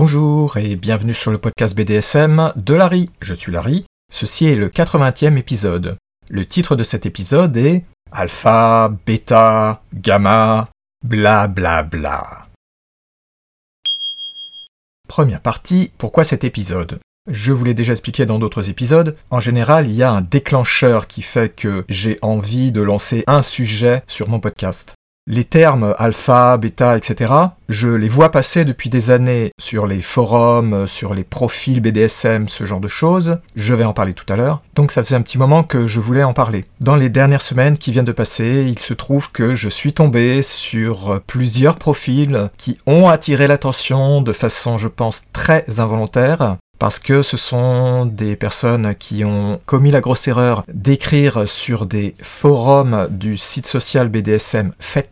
Bonjour et bienvenue sur le podcast BDSM de Larry. Je suis Larry, ceci est le 80e épisode. Le titre de cet épisode est Alpha, Beta, Gamma, bla bla bla. Première partie, pourquoi cet épisode ? Je vous l'ai déjà expliqué dans d'autres épisodes, en général il y a un déclencheur qui fait que j'ai envie de lancer un sujet sur mon podcast. Les termes alpha, bêta, etc., je les vois passer depuis des années sur les forums, sur les profils BDSM, ce genre de choses. Je vais en parler tout à l'heure. Donc ça faisait un petit moment que je voulais en parler. Dans les dernières semaines qui viennent de passer, il se trouve que je suis tombé sur plusieurs profils qui ont attiré l'attention de façon, je pense, très involontaire. Parce que ce sont des personnes qui ont commis la grosse erreur d'écrire sur des forums du site social BDSM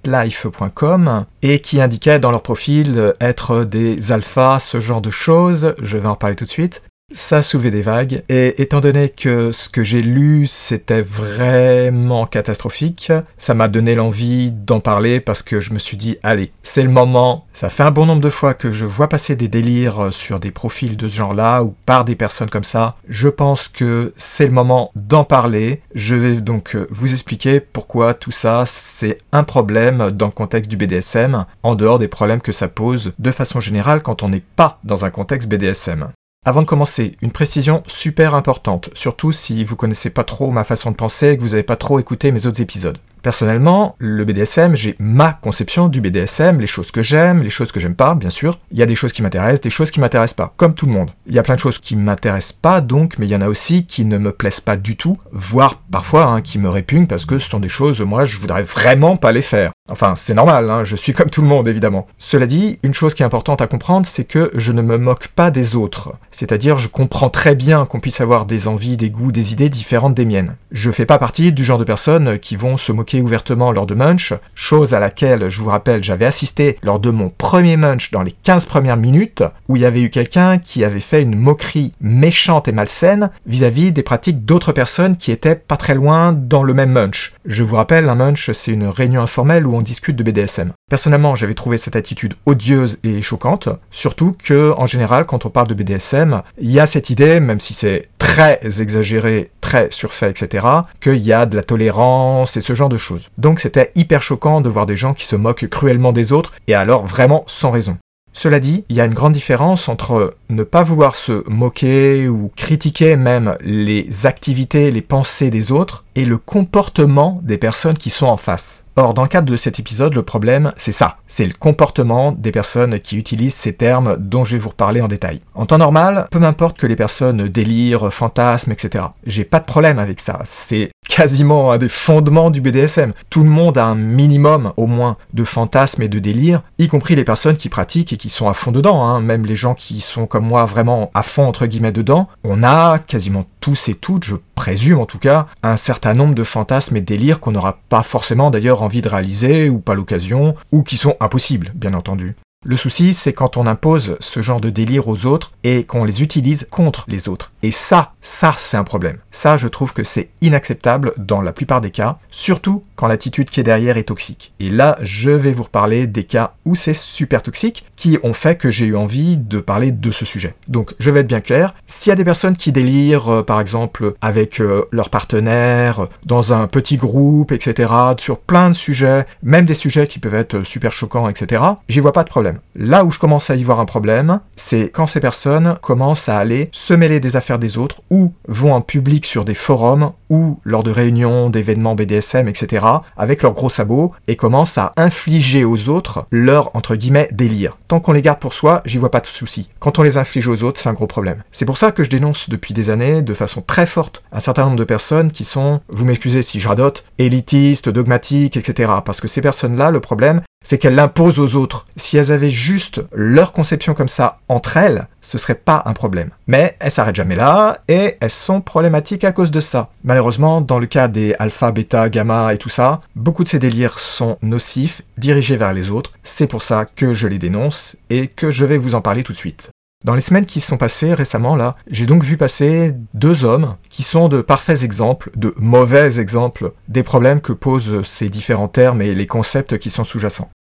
fetlife.com et qui indiquaient dans leur profil être des alphas, ce genre de choses, je vais en parler tout de suite. Ça a soulevé des vagues, et étant donné que ce que j'ai lu, c'était vraiment catastrophique, ça m'a donné l'envie d'en parler parce que je me suis dit, allez, c'est le moment. Ça fait un bon nombre de fois que je vois passer des délires sur des profils de ce genre-là, ou par des personnes comme ça. Je pense que c'est le moment d'en parler. Je vais donc vous expliquer pourquoi tout ça, c'est un problème dans le contexte du BDSM, en dehors des problèmes que ça pose de façon générale quand on n'est pas dans un contexte BDSM. Avant de commencer, une précision super importante, surtout si vous connaissez pas trop ma façon de penser et que vous n'avez pas trop écouté mes autres épisodes. Personnellement, le BDSM, j'ai ma conception du BDSM, les choses que j'aime, les choses que j'aime pas, bien sûr. Il y a des choses qui m'intéressent, des choses qui m'intéressent pas, comme tout le monde. Il y a plein de choses qui m'intéressent pas donc, mais il y en a aussi qui ne me plaisent pas du tout, voire parfois qui me répugnent parce que ce sont des choses, moi, je voudrais vraiment pas les faire. Enfin, c'est normal, je suis comme tout le monde, évidemment. Cela dit, une chose qui est importante à comprendre, c'est que je ne me moque pas des autres. C'est-à-dire, je comprends très bien qu'on puisse avoir des envies, des goûts, des idées différentes des miennes. Je fais pas partie du genre de personnes qui vont se moquer ouvertement lors de Munch, chose à laquelle, je vous rappelle, j'avais assisté lors de mon premier Munch dans les 15 premières minutes, où il y avait eu quelqu'un qui avait fait une moquerie méchante et malsaine vis-à-vis des pratiques d'autres personnes qui étaient pas très loin dans le même Munch. Je vous rappelle, un Munch, c'est une réunion informelle où on discute de BDSM. Personnellement, j'avais trouvé cette attitude odieuse et choquante, surtout que, en général, quand on parle de BDSM, il y a cette idée, même si c'est très exagéré, très surfait, etc., qu'il y a de la tolérance et ce genre de choses. Donc c'était hyper choquant de voir des gens qui se moquent cruellement des autres, et alors vraiment sans raison. Cela dit, il y a une grande différence entre ne pas vouloir se moquer ou critiquer même les activités, les pensées des autres et le comportement des personnes qui sont en face. Or, dans le cadre de cet épisode, le problème, c'est ça. C'est le comportement des personnes qui utilisent ces termes dont je vais vous reparler en détail. En temps normal, peu m'importe que les personnes délirent, fantasment, etc. J'ai pas de problème avec ça. C'est quasiment un des fondements du BDSM. Tout le monde a un minimum, au moins, de fantasmes et de délire, y compris les personnes qui pratiquent et qui sont à fond dedans, même les gens qui sont comme moi vraiment à fond entre guillemets dedans. On a quasiment tous et toutes, je présume en tout cas, un certain nombre de fantasmes et délires qu'on n'aura pas forcément d'ailleurs envie de réaliser, ou pas l'occasion, ou qui sont impossibles, bien entendu. Le souci, c'est quand on impose ce genre de délire aux autres et qu'on les utilise contre les autres. Et ça, c'est un problème. Ça, je trouve que c'est inacceptable dans la plupart des cas, surtout quand l'attitude qui est derrière est toxique. Et là, je vais vous reparler des cas où c'est super toxique, qui ont fait que j'ai eu envie de parler de ce sujet. Donc, je vais être bien clair, s'il y a des personnes qui délirent, par exemple, avec leur partenaire, dans un petit groupe, etc., sur plein de sujets, même des sujets qui peuvent être super choquants, etc., j'y vois pas de problème. Là où je commence à y voir un problème, c'est quand ces personnes commencent à aller se mêler des affaires des autres, ou vont en public sur des forums, ou lors de réunions, d'événements BDSM, etc., avec leurs gros sabots, et commencent à infliger aux autres leur, entre guillemets, délire. Tant qu'on les garde pour soi, j'y vois pas de souci. Quand on les inflige aux autres, c'est un gros problème. C'est pour ça que je dénonce depuis des années, de façon très forte, un certain nombre de personnes qui sont, vous m'excusez si je radote, élitistes, dogmatiques, etc. Parce que ces personnes-là, le problème, c'est qu'elles l'imposent aux autres. Si elles avaient juste leur conception comme ça entre elles, ce serait pas un problème. Mais elles s'arrêtent jamais là, et elles sont problématiques à cause de ça. Malheureusement, dans le cas des alpha, bêta, gamma et tout ça, beaucoup de ces délires sont nocifs, dirigés vers les autres. C'est pour ça que je les dénonce, et que je vais vous en parler tout de suite. Dans les semaines qui se sont passées récemment, là, j'ai donc vu passer 2 hommes qui sont de parfaits exemples, de mauvais exemples, des problèmes que posent ces différents termes et les concepts qui sont sous-jacents.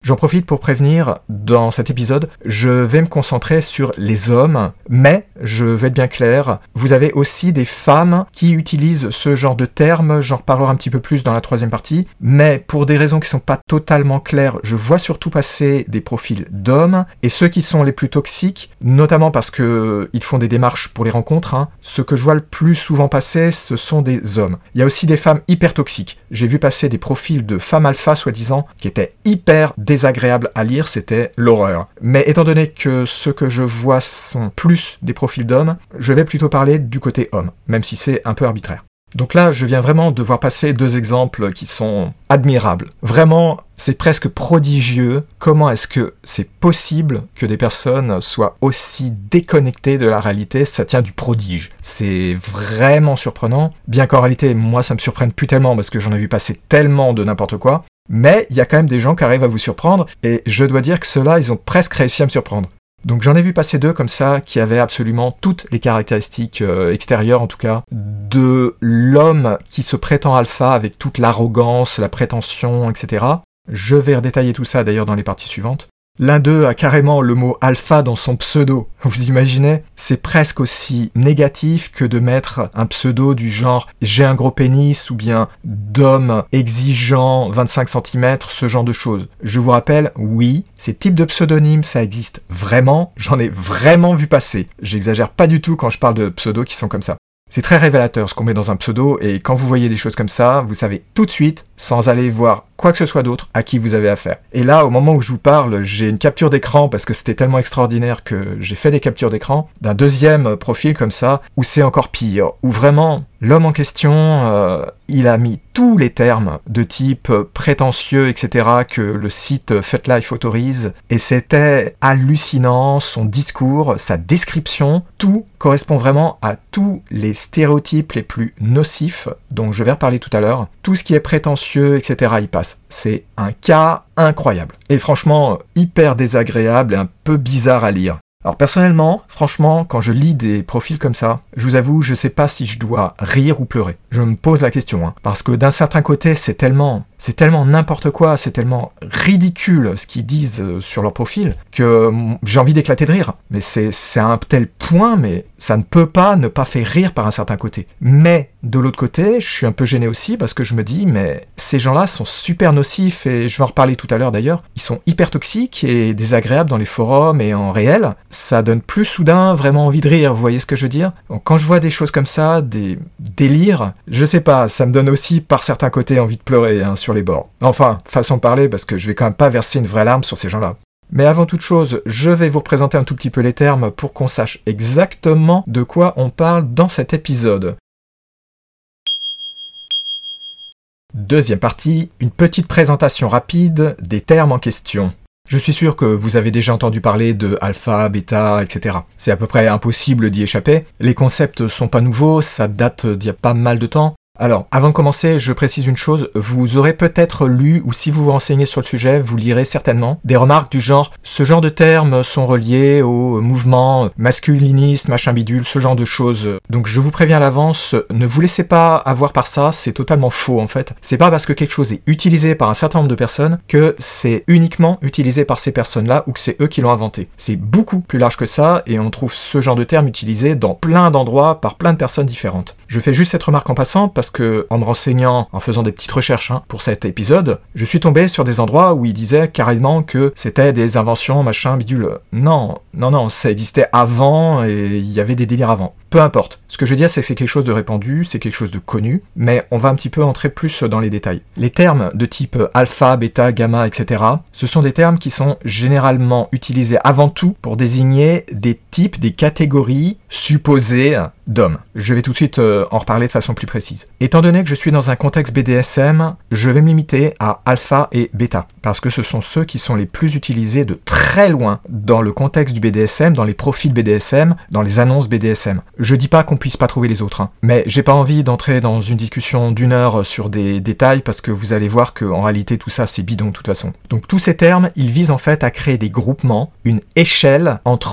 J'en profite pour prévenir, dans cet épisode, je vais me concentrer sur les hommes, mais, je vais être bien clair, vous avez aussi des femmes qui utilisent ce genre de termes, j'en reparlerai un petit peu plus dans la troisième partie, mais pour des raisons qui sont pas totalement claires, je vois surtout passer des profils d'hommes, et ceux qui sont les plus toxiques, notamment parce que ils font des démarches pour les rencontres, ce que je vois le plus souvent passer, ce sont des hommes. Il y a aussi des femmes hyper toxiques. J'ai vu passer des profils de femmes alpha, soi-disant, qui étaient hyper désagréable à lire, c'était l'horreur. Mais étant donné que ceux que je vois sont plus des profils d'hommes, je vais plutôt parler du côté homme, même si c'est un peu arbitraire. Donc là, je viens vraiment de voir passer 2 exemples qui sont admirables. Vraiment, c'est presque prodigieux. Comment est-ce que c'est possible que des personnes soient aussi déconnectées de la réalité? Ça tient du prodige. C'est vraiment surprenant. Bien qu'en réalité, moi, ça me surprenne plus tellement parce que j'en ai vu passer tellement de n'importe quoi. Mais il y a quand même des gens qui arrivent à vous surprendre, et je dois dire que ceux-là, ils ont presque réussi à me surprendre. Donc j'en ai vu passer 2 comme ça, qui avaient absolument toutes les caractéristiques extérieures en tout cas, de l'homme qui se prétend alpha avec toute l'arrogance, la prétention, etc. Je vais redétailler tout ça d'ailleurs dans les parties suivantes. L'un d'eux a carrément le mot alpha dans son pseudo. Vous imaginez? C'est presque aussi négatif que de mettre un pseudo du genre « j'ai un gros pénis » ou bien « d'homme exigeant 25 cm », ce genre de choses. Je vous rappelle, oui, ces types de pseudonymes, ça existe vraiment. J'en ai vraiment vu passer. J'exagère pas du tout quand je parle de pseudos qui sont comme ça. C'est très révélateur ce qu'on met dans un pseudo, et quand vous voyez des choses comme ça, vous savez tout de suite, sans aller voir quoi que ce soit d'autre, à qui vous avez affaire. Et là, au moment où je vous parle, j'ai une capture d'écran, parce que c'était tellement extraordinaire que j'ai fait des captures d'écran, d'un deuxième profil comme ça, où c'est encore pire, où vraiment, l'homme en question, il a mis tous les termes de type prétentieux, etc., que le site FetLife autorise, et c'était hallucinant, son discours, sa description, tout correspond vraiment à tous les stéréotypes les plus nocifs, dont je vais reparler tout à l'heure. Tout ce qui est prétentieux, etc., il passe. C'est un cas incroyable. Et franchement, hyper désagréable et un peu bizarre à lire. Alors personnellement, franchement, quand je lis des profils comme ça, je vous avoue, je sais pas si je dois rire ou pleurer. Je me pose la question, parce que d'un certain côté, c'est tellement n'importe quoi, c'est tellement ridicule ce qu'ils disent sur leur profil, que j'ai envie d'éclater de rire. Mais c'est à un tel point, mais ça ne peut pas ne pas faire rire par un certain côté. Mais de l'autre côté, je suis un peu gêné aussi parce que je me dis, mais ces gens-là sont super nocifs, et je vais en reparler tout à l'heure d'ailleurs, ils sont hyper toxiques et désagréables dans les forums et en réel. Ça donne plus soudain vraiment envie de rire, vous voyez ce que je veux dire? Donc, quand je vois des choses comme ça, des délires, je sais pas, ça me donne aussi par certains côtés envie de pleurer sur les bords. Enfin, façon de parler, parce que je vais quand même pas verser une vraie larme sur ces gens-là. Mais avant toute chose, je vais vous représenter un tout petit peu les termes pour qu'on sache exactement de quoi on parle dans cet épisode. Deuxième partie, une petite présentation rapide des termes en question. Je suis sûr que vous avez déjà entendu parler de alpha, bêta, etc. C'est à peu près impossible d'y échapper. Les concepts sont pas nouveaux, ça date d'il y a pas mal de temps. Alors, avant de commencer, je précise une chose, vous aurez peut-être lu, ou si vous vous renseignez sur le sujet, vous lirez certainement des remarques du genre « ce genre de termes sont reliés au mouvement masculiniste, machin bidule », ce genre de choses. Donc je vous préviens à l'avance, ne vous laissez pas avoir par ça, c'est totalement faux en fait. C'est pas parce que quelque chose est utilisé par un certain nombre de personnes que c'est uniquement utilisé par ces personnes-là ou que c'est eux qui l'ont inventé. C'est beaucoup plus large que ça, et on trouve ce genre de termes utilisé dans plein d'endroits par plein de personnes différentes. Je fais juste cette remarque en passant parce que, en me renseignant, en faisant des petites recherches pour cet épisode, je suis tombé sur des endroits où ils disaient carrément que c'était des inventions, machin, bidule. Non, ça existait avant et il y avait des délires avant. Peu importe. Ce que je veux dire, c'est que c'est quelque chose de répandu, c'est quelque chose de connu, mais on va un petit peu entrer plus dans les détails. Les termes de type alpha, bêta, gamma, etc., ce sont des termes qui sont généralement utilisés avant tout pour désigner des types, des catégories supposées d'hommes. Je vais tout de suite en reparler de façon plus précise. Étant donné que je suis dans un contexte BDSM, je vais me limiter à alpha et bêta, parce que ce sont ceux qui sont les plus utilisés de très loin dans le contexte du BDSM, dans les profils BDSM, dans les annonces BDSM. Je dis pas qu'on puisse pas trouver les autres, mais j'ai pas envie d'entrer dans une discussion d'1 heure sur des détails, parce que vous allez voir qu'en réalité tout ça c'est bidon de toute façon. Donc tous ces termes, ils visent en fait à créer des groupements, une échelle entre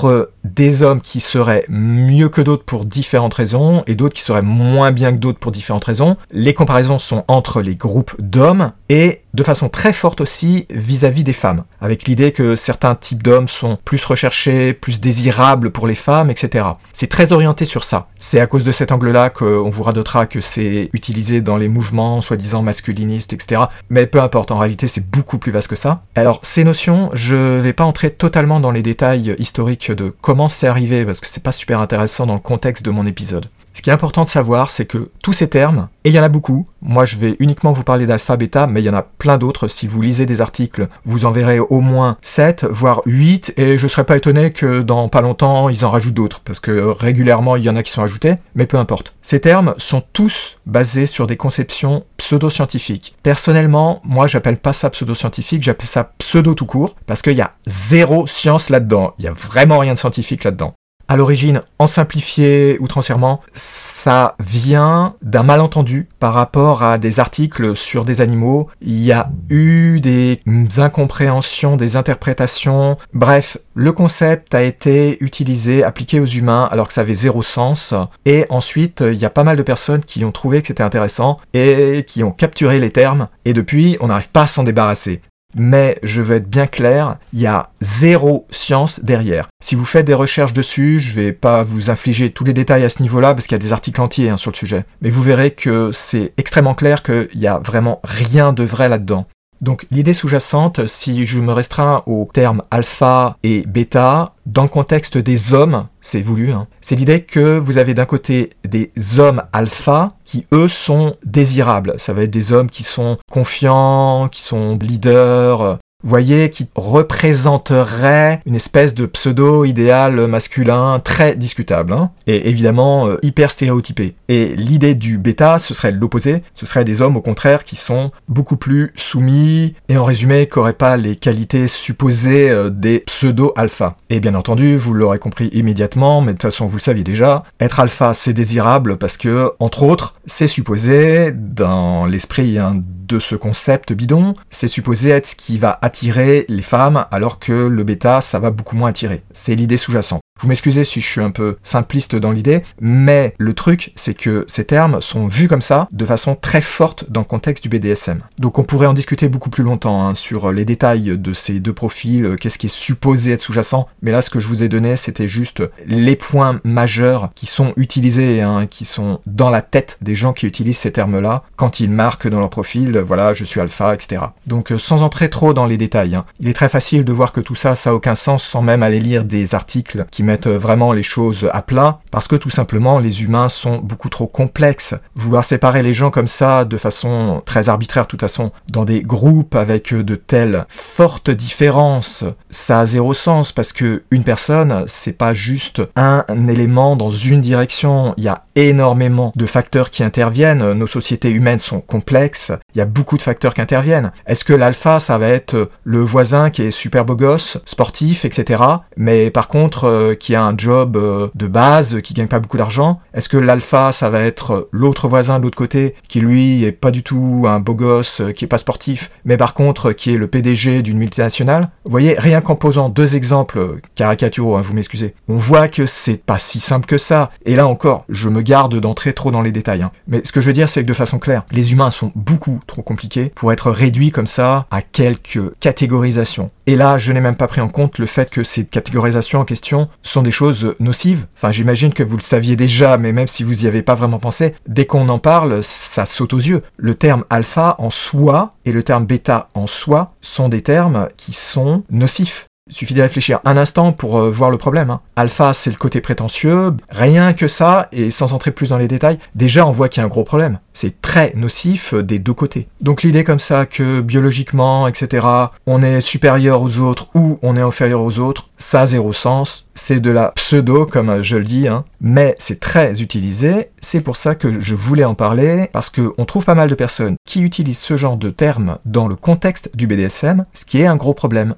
des hommes qui seraient mieux que d'autres pour différentes raisons et d'autres qui seraient moins bien que d'autres pour différentes raisons. Les comparaisons sont entre les groupes d'hommes et de façon très forte aussi vis-à-vis des femmes, avec l'idée que certains types d'hommes sont plus recherchés, plus désirables pour les femmes, etc. C'est très orienté sur ça. C'est à cause de cet angle-là qu'on vous radotera que c'est utilisé dans les mouvements soi-disant masculinistes, etc. Mais peu importe, en réalité c'est beaucoup plus vaste que ça. Alors ces notions, je vais pas entrer totalement dans les détails historiques de comment c'est arrivé, parce que c'est pas super intéressant dans le contexte de mon épisode. Ce qui est important de savoir, c'est que tous ces termes, et il y en a beaucoup, moi je vais uniquement vous parler d'alpha, bêta, mais il y en a plein d'autres, si vous lisez des articles, vous en verrez au moins 7, voire 8, et je serais pas étonné que dans pas longtemps, ils en rajoutent d'autres, parce que régulièrement il y en a qui sont ajoutés, mais peu importe. Ces termes sont tous basés sur des conceptions pseudo-scientifiques. Personnellement, moi j'appelle pas ça pseudo-scientifique, j'appelle ça pseudo tout court, parce qu'il y a zéro science là-dedans, il y a vraiment rien de scientifique là-dedans. À l'origine, en simplifié outrancièrement, ça vient d'un malentendu par rapport à des articles sur des animaux. Il y a eu des incompréhensions, des interprétations. Bref, le concept a été utilisé, appliqué aux humains alors que ça avait zéro sens. Et ensuite, il y a pas mal de personnes qui ont trouvé que c'était intéressant et qui ont capturé les termes. Et depuis, on n'arrive pas à s'en débarrasser. Mais je veux être bien clair, il y a zéro science derrière. Si vous faites des recherches dessus, je vais pas vous infliger tous les détails à ce niveau-là parce qu'il y a des articles entiers sur le sujet. Mais vous verrez que c'est extrêmement clair qu'il y a vraiment rien de vrai là-dedans. Donc l'idée sous-jacente, si je me restreins aux termes alpha et bêta, dans le contexte des hommes, c'est voulu, c'est l'idée que vous avez d'un côté des hommes alpha qui eux sont désirables. Ça va être des hommes qui sont confiants, qui sont leaders, vous voyez, qui représenterait une espèce de pseudo-idéal masculin très discutable, et évidemment hyper stéréotypé. Et l'idée du bêta, ce serait l'opposé, ce serait des hommes au contraire qui sont beaucoup plus soumis, et en résumé, qui n'auraient pas les qualités supposées des pseudo-alpha. Et bien entendu, vous l'aurez compris immédiatement, mais de toute façon vous le saviez déjà, être alpha c'est désirable parce que, entre autres, c'est supposé, dans l'esprit de ce concept bidon, c'est supposé être ce qui va attirer les femmes, alors que le bêta, ça va beaucoup moins attirer. C'est l'idée sous-jacente. Vous m'excusez si je suis un peu simpliste dans l'idée, mais le truc, c'est que ces termes sont vus comme ça, de façon très forte dans le contexte du BDSM. Donc on pourrait en discuter beaucoup plus longtemps, sur les détails de ces deux profils, qu'est-ce qui est supposé être sous-jacent, mais là ce que je vous ai donné, c'était juste les points majeurs qui sont utilisés, qui sont dans la tête des gens qui utilisent ces termes-là, quand ils marquent dans leur profil, voilà, je suis alpha, etc. Donc sans entrer trop dans les détails, il est très facile de voir que tout ça, ça n'a aucun sens sans même aller lire des articles qui mettent vraiment les choses à plat, parce que tout simplement les humains sont beaucoup trop complexes. Vouloir séparer les gens comme ça de façon très arbitraire de toute façon, dans des groupes avec de telles fortes différences, ça a zéro sens, parce que une personne, c'est pas juste un élément dans une direction, il y a énormément de facteurs qui interviennent, nos sociétés humaines sont complexes, il y a beaucoup de facteurs qui interviennent. Est-ce que l'alpha, ça va être le voisin qui est super beau gosse, sportif, etc., mais par contre qui a un job de base, qui gagne pas beaucoup d'argent? Est-ce que l'alpha, ça va être l'autre voisin de l'autre côté, qui lui est pas du tout un beau gosse, qui est pas sportif, mais par contre qui est le PDG d'une multinationale? Vous voyez, rien qu'en posant deux exemples caricaturaux, vous m'excusez, on voit que c'est pas si simple que ça. Et là encore, je me garde d'entrer trop dans les détails. Mais ce que je veux dire, c'est que de façon claire, les humains sont beaucoup trop compliqués pour être réduits comme ça à quelques catégorisations. Et là, je n'ai même pas pris en compte le fait que ces catégorisations en question sont des choses nocives. Enfin, j'imagine que vous le saviez déjà, mais même si vous y avez pas vraiment pensé, dès qu'on en parle, ça saute aux yeux. Le terme alpha en soi et le terme bêta en soi sont des termes qui sont nocifs. Il suffit d'y réfléchir un instant pour voir le problème. Alpha, c'est le côté prétentieux, rien que ça, et sans entrer plus dans les détails, déjà on voit qu'il y a un gros problème. C'est très nocif des deux côtés. Donc l'idée comme ça que biologiquement, etc., on est supérieur aux autres ou on est inférieur aux autres, ça a zéro sens, c'est de la pseudo, comme je le dis, mais c'est très utilisé, c'est pour ça que je voulais en parler, parce qu'on trouve pas mal de personnes qui utilisent ce genre de termes dans le contexte du BDSM, ce qui est un gros problème.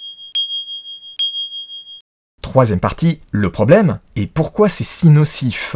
Troisième partie, le problème, et pourquoi c'est si nocif.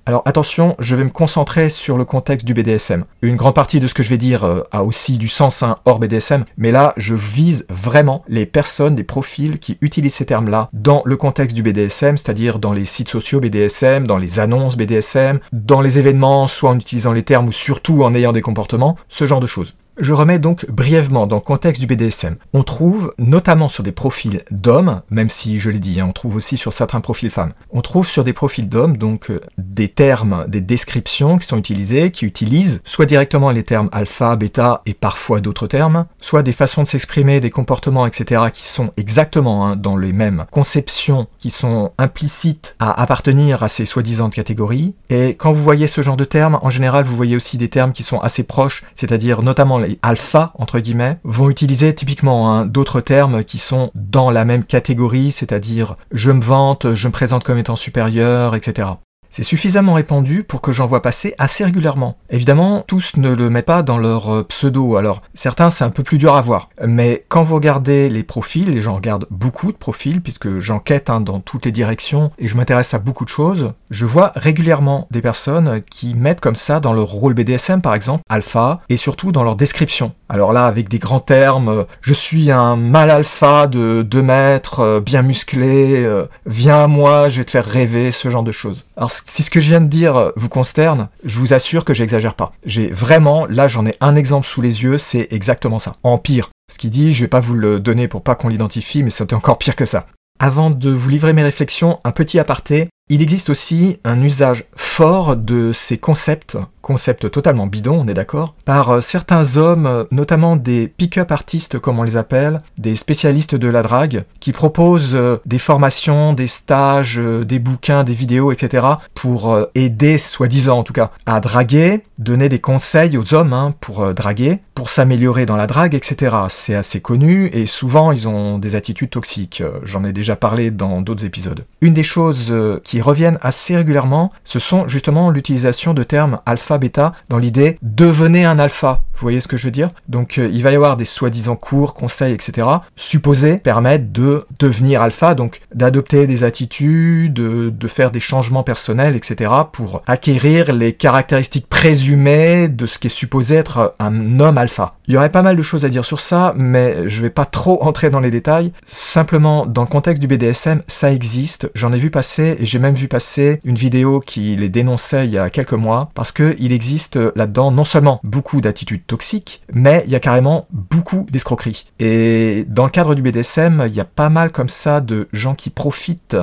Alors attention, je vais me concentrer sur le contexte du BDSM. Une grande partie de ce que je vais dire a aussi du sens hors BDSM, mais là je vise vraiment les personnes, des profils qui utilisent ces termes-là dans le contexte du BDSM, c'est-à-dire dans les sites sociaux BDSM, dans les annonces BDSM, dans les événements, soit en utilisant les termes ou surtout en ayant des comportements, ce genre de choses. Je remets donc brièvement dans le contexte du BDSM. On trouve, notamment sur des profils d'hommes, même si je l'ai dit, on trouve aussi sur certains profils femmes, on trouve sur des profils d'hommes donc des termes, des descriptions qui sont utilisées, qui utilisent soit directement les termes alpha, bêta et parfois d'autres termes, soit des façons de s'exprimer, des comportements, etc. qui sont exactement dans les mêmes conceptions, qui sont implicites à appartenir à ces soi-disant catégories. Et quand vous voyez ce genre de termes, en général vous voyez aussi des termes qui sont assez proches, c'est-à-dire notamment les alpha, entre guillemets, vont utiliser typiquement d'autres termes qui sont dans la même catégorie, c'est-à-dire je me vante, je me présente comme étant supérieur, etc. C'est suffisamment répandu pour que j'en vois passer assez régulièrement. Évidemment, tous ne le mettent pas dans leur pseudo, alors certains c'est un peu plus dur à voir. Mais quand vous regardez les profils, et j'en regarde beaucoup de profils, puisque j'enquête dans toutes les directions et je m'intéresse à beaucoup de choses, je vois régulièrement des personnes qui mettent comme ça dans leur rôle BDSM par exemple, alpha, et surtout dans leur description. Alors là, avec des grands termes, je suis un mâle alpha de 2 mètres, bien musclé, viens à moi, je vais te faire rêver, ce genre de choses. Alors si ce que je viens de dire vous consterne, je vous assure que j'exagère pas. J'ai vraiment, là j'en ai un exemple sous les yeux, c'est exactement ça. En pire. Ce qu'il dit, je vais pas vous le donner pour pas qu'on l'identifie, mais c'était encore pire que ça. Avant de vous livrer mes réflexions, un petit aparté. Il existe aussi un usage fort de ces concepts totalement bidons, on est d'accord, par certains hommes, notamment des pick-up artistes comme on les appelle, des spécialistes de la drague, qui proposent des formations, des stages, des bouquins, des vidéos, etc. pour aider, soi-disant en tout cas, à draguer, donner des conseils aux hommes pour draguer, pour s'améliorer dans la drague, etc. C'est assez connu et souvent ils ont des attitudes toxiques. J'en ai déjà parlé dans d'autres épisodes. Une des choses qui reviennent assez régulièrement, ce sont justement l'utilisation de termes alpha, bêta, dans l'idée « devenez un alpha ». Vous voyez ce que je veux dire ? Donc il va y avoir des soi-disant cours, conseils, etc. supposés permettre de devenir alpha, donc d'adopter des attitudes, de faire des changements personnels, etc. pour acquérir les caractéristiques présumées de ce qui est supposé être un homme alpha. Il y aurait pas mal de choses à dire sur ça, mais je vais pas trop entrer dans les détails. Simplement, dans le contexte du BDSM, ça existe. J'en ai vu passer, et j'ai même vu passer une vidéo qui les dénonçait il y a quelques mois, parce que il existe là-dedans non seulement beaucoup d'attitudes toxiques, mais il y a carrément beaucoup d'escroqueries. Et dans le cadre du BDSM, il y a pas mal comme ça de gens qui profitent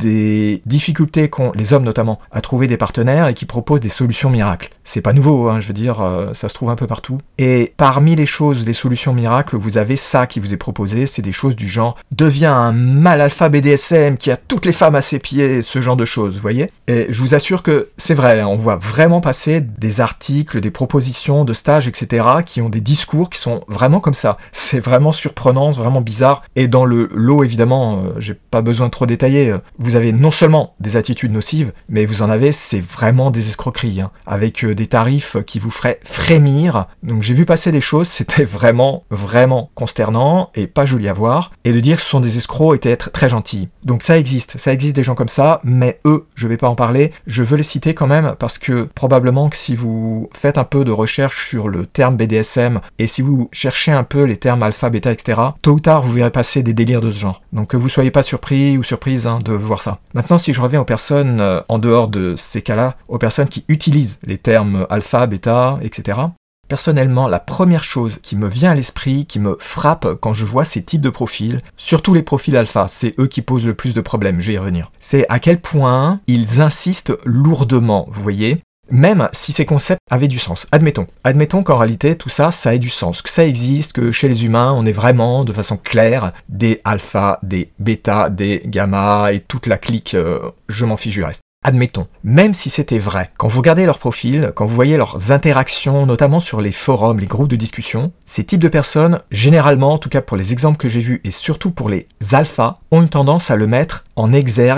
des difficultés qu'ont les hommes notamment à trouver des partenaires et qui proposent des solutions miracles. C'est pas nouveau, je veux dire, ça se trouve un peu partout. Et parmi les choses, les solutions miracles, vous avez ça qui vous est proposé, c'est des choses du genre « deviens un mâle alpha BDSM qui a toutes les femmes à ses pieds », ce genre de choses, vous voyez ? Et je vous assure que c'est vrai, on voit vraiment passer des articles, des propositions de stages, etc., qui ont des discours qui sont vraiment comme ça. C'est vraiment surprenant, c'est vraiment bizarre. Et dans le lot, évidemment, j'ai pas besoin de trop détailler, vous avez non seulement des attitudes nocives, mais vous en avez, c'est vraiment des escroqueries, avec des tarifs qui vous feraient frémir. Donc j'ai vu passer des choses, c'était vraiment, vraiment consternant et pas joli à voir. Et de dire que ce sont des escrocs était être très gentil. Donc ça existe des gens comme ça, mais eux, je vais pas en parler, je veux les citer quand même, parce que probablement que si vous faites un peu de recherche sur le terme BDSM, et si vous cherchez un peu les termes alpha, bêta, etc., tôt ou tard, vous verrez passer des délires de ce genre. Donc que vous soyez pas surpris ou surprise de voir ça. Maintenant, si je reviens aux personnes, en dehors de ces cas-là, aux personnes qui utilisent les termes alpha, bêta, etc., personnellement, la première chose qui me vient à l'esprit, qui me frappe quand je vois ces types de profils, surtout les profils alpha, c'est eux qui posent le plus de problèmes, je vais y revenir, c'est à quel point ils insistent lourdement, vous voyez, même si ces concepts avaient du sens. Admettons qu'en réalité, tout ça, ça ait du sens, que ça existe, que chez les humains, on est vraiment, de façon claire, des alpha, des bêta, des gamma, et toute la clique, je m'en fiche du reste. Admettons, même si c'était vrai, quand vous regardez leur profil, quand vous voyez leurs interactions, notamment sur les forums, les groupes de discussion, ces types de personnes, généralement, en tout cas pour les exemples que j'ai vus, et surtout pour les alphas, ont une tendance à le mettre en exergue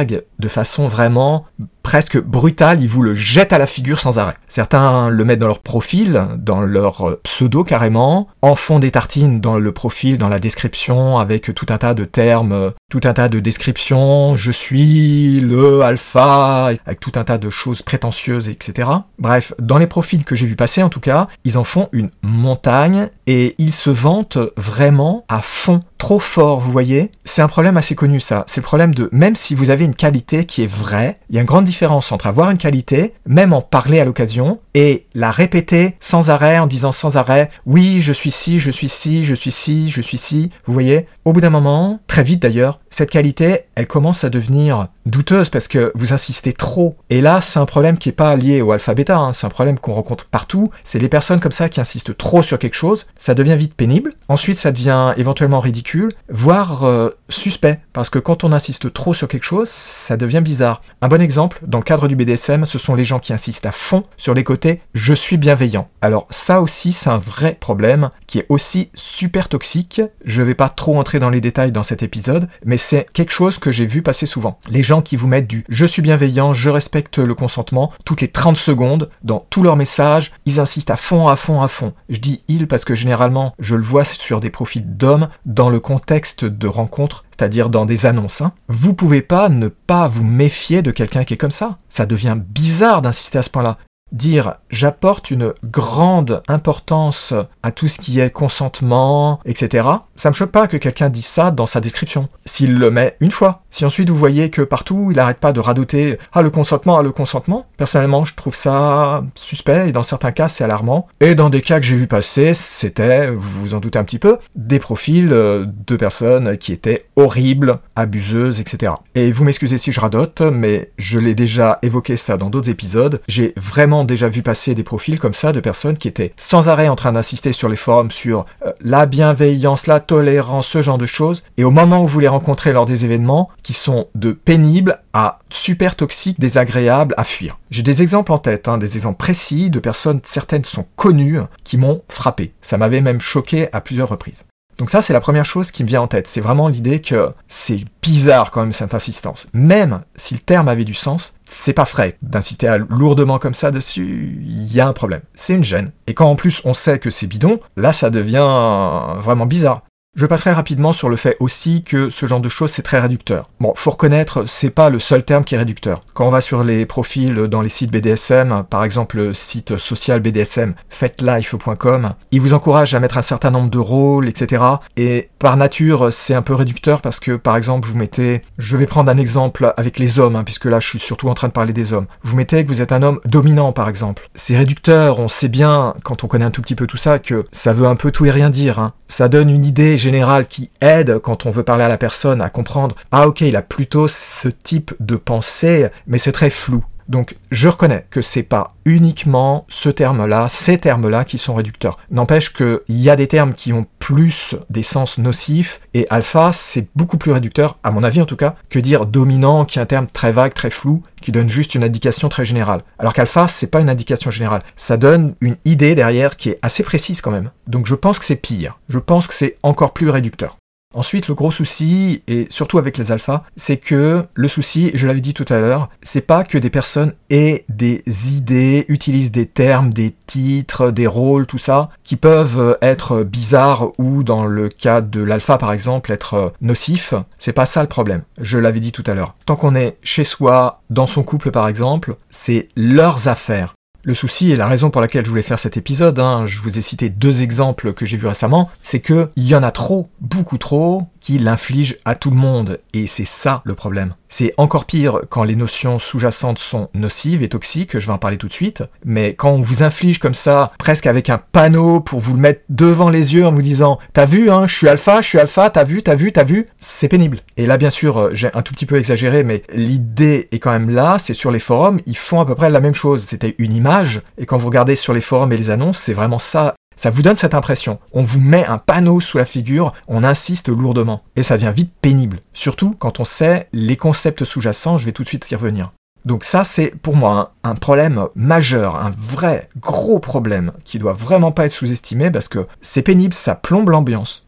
de façon vraiment presque brutale, ils vous le jettent à la figure sans arrêt. Certains le mettent dans leur profil, dans leur pseudo carrément, en font des tartines dans le profil, dans la description, avec tout un tas de termes, tout un tas de descriptions, je suis le alpha, avec tout un tas de choses prétentieuses, etc. Bref, dans les profils que j'ai vu passer en tout cas, ils en font une montagne et ils se vantent vraiment à fond, trop fort, vous voyez. C'est un problème assez connu ça, c'est le problème de, même si vous avez une qualité qui est vraie, il y a une grande différence entre avoir une qualité, même en parler à l'occasion, et la répéter sans arrêt, en disant sans arrêt, oui, je suis ci, je suis ci, je suis ci, je suis ci, vous voyez. Au bout d'un moment, très vite d'ailleurs, cette qualité, elle commence à devenir douteuse parce que vous insistez trop. Et là, c'est un problème qui n'est pas lié au alpha-bêta, hein, c'est un problème qu'on rencontre partout. C'est les personnes comme ça qui insistent trop sur quelque chose, ça devient vite pénible. Ensuite, ça devient éventuellement ridicule, voire suspect. Parce que quand on insiste trop sur quelque chose, ça devient bizarre. Un bon exemple, dans le cadre du BDSM, ce sont les gens qui insistent à fond sur les côtés « je suis bienveillant ». Alors ça aussi, c'est un vrai problème qui est aussi super toxique. Je vais pas trop entrer dans les détails dans cet épisode, mais c'est quelque chose que j'ai vu passer souvent. Les gens qui vous mettent du « je suis bienveillant, je respecte le consentement » toutes les 30 secondes, dans tous leurs messages, ils insistent à fond, à fond, à fond. Je dis « ils » parce que généralement, je le vois sur des profils d'hommes dans le contexte de rencontres, c'est-à-dire dans des annonces. Vous pouvez pas ne pas vous méfier de quelqu'un qui est comme ça. Ça devient bizarre d'insister à ce point-là. Dire « j'apporte une grande importance à tout ce qui est consentement, etc. » Ça me choque pas que quelqu'un dise ça dans sa description. S'il le met une fois. Si ensuite vous voyez que partout, il n'arrête pas de radoter « ah, le consentement », personnellement, je trouve ça suspect et dans certains cas, c'est alarmant. Et dans des cas que j'ai vu passer, c'était, vous vous en doutez un petit peu, des profils de personnes qui étaient horribles, abuseuses, etc. Et vous m'excusez si je radote, mais je l'ai déjà évoqué ça dans d'autres épisodes. J'ai vraiment déjà vu passer des profils comme ça de personnes qui étaient sans arrêt en train d'insister sur les forums sur la bienveillance, la tolérance, ce genre de choses, et au moment où vous les rencontrez lors des événements, qui sont de pénibles à super toxiques, désagréables, à fuir. J'ai des exemples en tête, des exemples précis de personnes, certaines sont connues, qui m'ont frappé. Ça m'avait même choqué à plusieurs reprises. Donc ça, c'est la première chose qui me vient en tête. C'est vraiment l'idée que c'est bizarre quand même cette insistance. Même si le terme avait du sens, c'est pas frais d'insister lourdement comme ça dessus, il y a un problème. C'est une gêne. Et quand en plus on sait que c'est bidon, là ça devient vraiment bizarre. Je passerai rapidement sur le fait aussi que ce genre de choses, c'est très réducteur. Bon, faut reconnaître, c'est pas le seul terme qui est réducteur. Quand on va sur les profils dans les sites BDSM, par exemple le site social BDSM, fetlife.com, ils vous encouragent à mettre un certain nombre de rôles, etc. Et par nature, c'est un peu réducteur parce que, par exemple, vous mettez... Je vais prendre un exemple avec les hommes, puisque là, je suis surtout en train de parler des hommes. Vous mettez que vous êtes un homme dominant, par exemple. C'est réducteur, on sait bien, quand on connaît un tout petit peu tout ça, que ça veut un peu tout et rien dire. Ça donne une idée générale qui aide quand on veut parler à la personne à comprendre « Ah ok, il a plutôt ce type de pensée, mais c'est très flou ». Donc je reconnais que c'est pas uniquement ces termes-là qui sont réducteurs. N'empêche qu'il y a des termes qui ont plus des sens nocifs, et alpha c'est beaucoup plus réducteur, à mon avis en tout cas, que dire dominant, qui est un terme très vague, très flou, qui donne juste une indication très générale. Alors qu'alpha, c'est pas une indication générale, ça donne une idée derrière qui est assez précise quand même. Donc je pense que c'est pire, je pense que c'est encore plus réducteur. Ensuite, le gros souci, et surtout avec les alphas, c'est que le souci, je l'avais dit tout à l'heure, c'est pas que des personnes aient des idées, utilisent des termes, des titres, des rôles, tout ça, qui peuvent être bizarres ou, dans le cas de l'alpha par exemple, être nocifs. C'est pas ça le problème, je l'avais dit tout à l'heure. Tant qu'on est chez soi, dans son couple par exemple, c'est leurs affaires. Le souci, et la raison pour laquelle je voulais faire cet épisode, je vous ai cité 2 exemples que j'ai vus récemment, c'est que il y en a trop, beaucoup trop, qui l'infligent à tout le monde, et c'est ça le problème. C'est encore pire quand les notions sous-jacentes sont nocives et toxiques, je vais en parler tout de suite, mais quand on vous inflige comme ça, presque avec un panneau pour vous le mettre devant les yeux en vous disant « T'as vu, je suis alpha, t'as vu », c'est pénible. Et là, bien sûr, j'ai un tout petit peu exagéré, mais l'idée est quand même là, c'est sur les forums, ils font à peu près la même chose, c'était une image, et quand vous regardez sur les forums et les annonces, c'est vraiment ça. Ça vous donne cette impression. On vous met un panneau sous la figure, on insiste lourdement. Et ça devient vite pénible. Surtout quand on sait les concepts sous-jacents, je vais tout de suite y revenir. Donc ça, c'est pour moi un problème majeur, un vrai gros problème qui doit vraiment pas être sous-estimé parce que c'est pénible, ça plombe l'ambiance.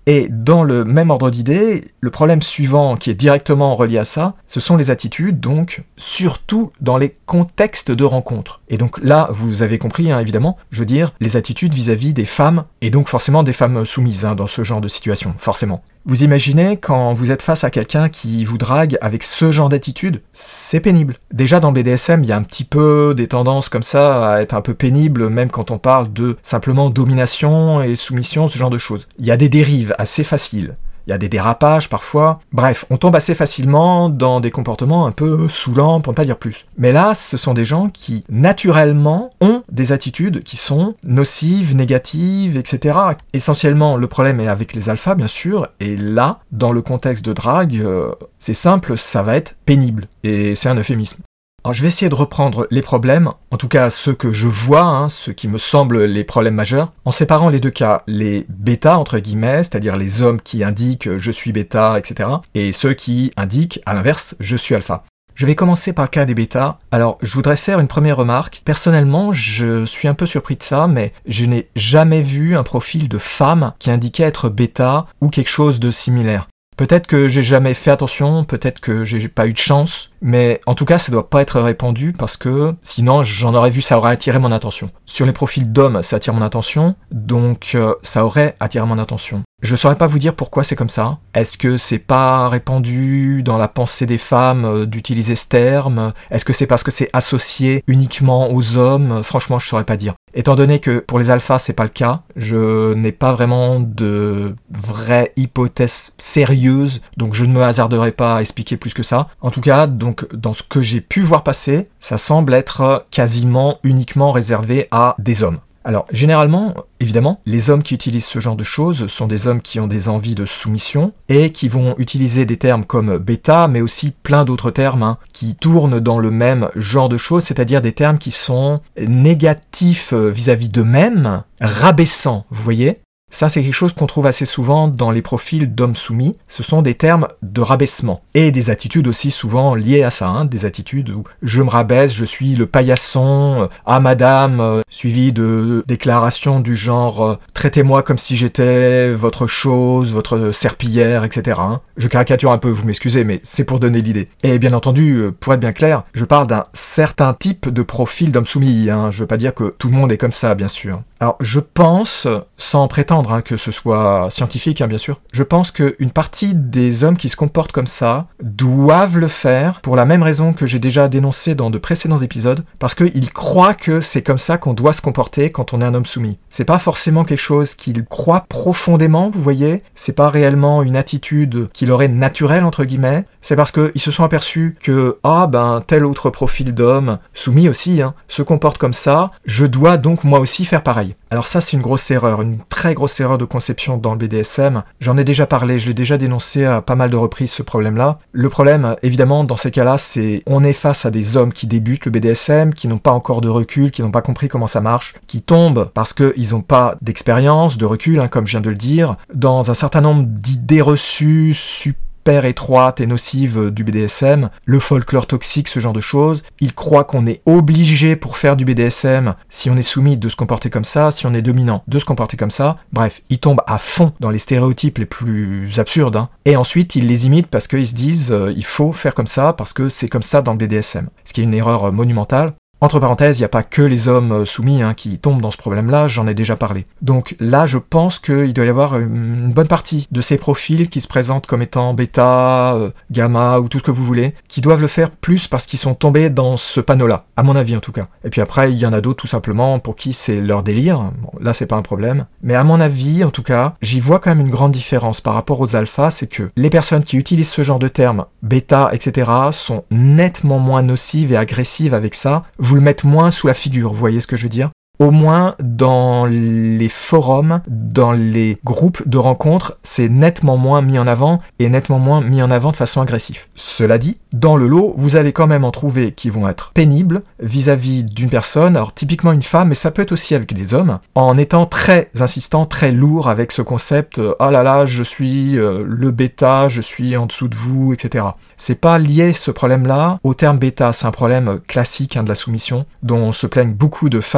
Et dans le même ordre d'idée, le problème suivant qui est directement relié à ça, ce sont les attitudes, donc surtout dans les contextes de rencontre. Et donc là, vous avez compris, hein, évidemment, je veux dire les attitudes vis-à-vis des femmes, et donc forcément des femmes soumises hein, dans ce genre de situation, forcément. Vous imaginez quand vous êtes face à quelqu'un qui vous drague avec ce genre d'attitude, c'est pénible. Déjà dans le BDSM, il y a un petit peu des tendances comme ça à être un peu pénible, même quand on parle de simplement domination et soumission, ce genre de choses. Il y a des dérives assez faciles. Il y a des dérapages parfois. Bref, on tombe assez facilement dans des comportements un peu saoulants, pour ne pas dire plus. Mais là, ce sont des gens qui, naturellement, ont des attitudes qui sont nocives, négatives, etc. Essentiellement, le problème est avec les alphas, bien sûr, et là, dans le contexte de drague, c'est simple, ça va être pénible. Et c'est un euphémisme. Alors je vais essayer de reprendre les problèmes, en tout cas ceux que je vois, hein, ceux qui me semblent les problèmes majeurs, en séparant les deux cas, les bêtas entre guillemets, c'est-à-dire les hommes qui indiquent je suis bêta, etc., et ceux qui indiquent, à l'inverse, je suis alpha. Je vais commencer par le cas des bêtas. Alors, je voudrais faire une première remarque. Personnellement, je suis un peu surpris de ça, mais je n'ai jamais vu un profil de femme qui indiquait être bêta ou quelque chose de similaire. Peut-être que j'ai jamais fait attention, peut-être que j'ai pas eu de chance, mais en tout cas ça doit pas être répandu parce que sinon j'en aurais vu, ça aurait attiré mon attention. Sur les profils d'hommes, ça attire mon attention, donc ça aurait attiré mon attention. Je saurais pas vous dire pourquoi c'est comme ça. Est-ce que c'est pas répandu dans la pensée des femmes d'utiliser ce terme? Est-ce que c'est parce que c'est associé uniquement aux hommes? Franchement, je saurais pas dire. Étant donné que pour les alphas, c'est pas le cas, je n'ai pas vraiment de vraie hypothèse sérieuse, donc je ne me hasarderai pas à expliquer plus que ça. En tout cas, donc dans ce que j'ai pu voir passer, ça semble être quasiment uniquement réservé à des hommes. Alors, généralement, évidemment, les hommes qui utilisent ce genre de choses sont des hommes qui ont des envies de soumission et qui vont utiliser des termes comme bêta, mais aussi plein d'autres termes hein, qui tournent dans le même genre de choses, c'est-à-dire des termes qui sont négatifs vis-à-vis d'eux-mêmes, rabaissants, vous voyez ? Ça, c'est quelque chose qu'on trouve assez souvent dans les profils d'hommes soumis. Ce sont des termes de rabaissement. Et des attitudes aussi souvent liées à ça. Hein, des attitudes où je me rabaisse, je suis le paillasson, ah madame, suivi de déclarations du genre traitez-moi comme si j'étais votre chose, votre serpillière, etc. Hein. Je caricature un peu, vous m'excusez, mais c'est pour donner l'idée. Et bien entendu, pour être bien clair, je parle d'un certain type de profil d'homme soumis. Hein. Je veux pas dire que tout le monde est comme ça, bien sûr. Alors, je pense, sans prétendre que ce soit scientifique, bien sûr, je pense qu'une partie des hommes qui se comportent comme ça doivent le faire pour la même raison que j'ai déjà dénoncé dans de précédents épisodes, parce qu'ils croient que c'est comme ça qu'on doit se comporter quand on est un homme soumis. C'est pas forcément quelque chose qu'ils croient profondément, vous voyez, c'est pas réellement une attitude qui leur est naturelle, entre guillemets, c'est parce qu'ils se sont aperçus que, tel autre profil d'homme, soumis aussi, se comporte comme ça, je dois donc moi aussi faire pareil. Alors ça, c'est une grosse erreur, une très grosse erreur de conception dans le BDSM. J'en ai déjà parlé, je l'ai déjà dénoncé à pas mal de reprises, ce problème-là. Le problème, évidemment, dans ces cas-là, c'est on est face à des hommes qui débutent le BDSM, qui n'ont pas encore de recul, qui n'ont pas compris comment ça marche, qui tombent parce qu'ils n'ont pas d'expérience, de recul, comme je viens de le dire, dans un certain nombre d'idées reçues, super étroite et nocive du BDSM, le folklore toxique, ce genre de choses. Ils croient qu'on est obligé pour faire du BDSM, si on est soumis, de se comporter comme ça, si on est dominant, de se comporter comme ça. Bref, ils tombent à fond dans les stéréotypes les plus absurdes. Et ensuite, ils les imitent parce qu'ils se disent il faut faire comme ça, parce que c'est comme ça dans le BDSM. Ce qui est une erreur monumentale. Entre parenthèses, il n'y a pas que les hommes soumis qui tombent dans ce problème-là, j'en ai déjà parlé. Donc là, je pense qu'il doit y avoir une bonne partie de ces profils qui se présentent comme étant bêta, gamma ou tout ce que vous voulez, qui doivent le faire plus parce qu'ils sont tombés dans ce panneau-là, à mon avis en tout cas. Et puis après, il y en a d'autres tout simplement pour qui c'est leur délire, bon, là c'est pas un problème. Mais à mon avis, en tout cas, j'y vois quand même une grande différence par rapport aux alphas, c'est que les personnes qui utilisent ce genre de termes, bêta, etc., sont nettement moins nocives et agressives avec ça, vous le mettre moins sous la figure, vous voyez ce que je veux dire ? Au moins, dans les forums, dans les groupes de rencontres, c'est nettement moins mis en avant et nettement moins mis en avant de façon agressive. Cela dit, dans le lot, vous allez quand même en trouver qui vont être pénibles vis-à-vis d'une personne, alors typiquement une femme, mais ça peut être aussi avec des hommes, en étant très insistant, très lourd avec ce concept « oh là là, je suis le bêta, je suis en dessous de vous, etc. » C'est pas lié ce problème-là au terme bêta, c'est un problème classique de la soumission, dont se plaignent beaucoup de femmes dominantes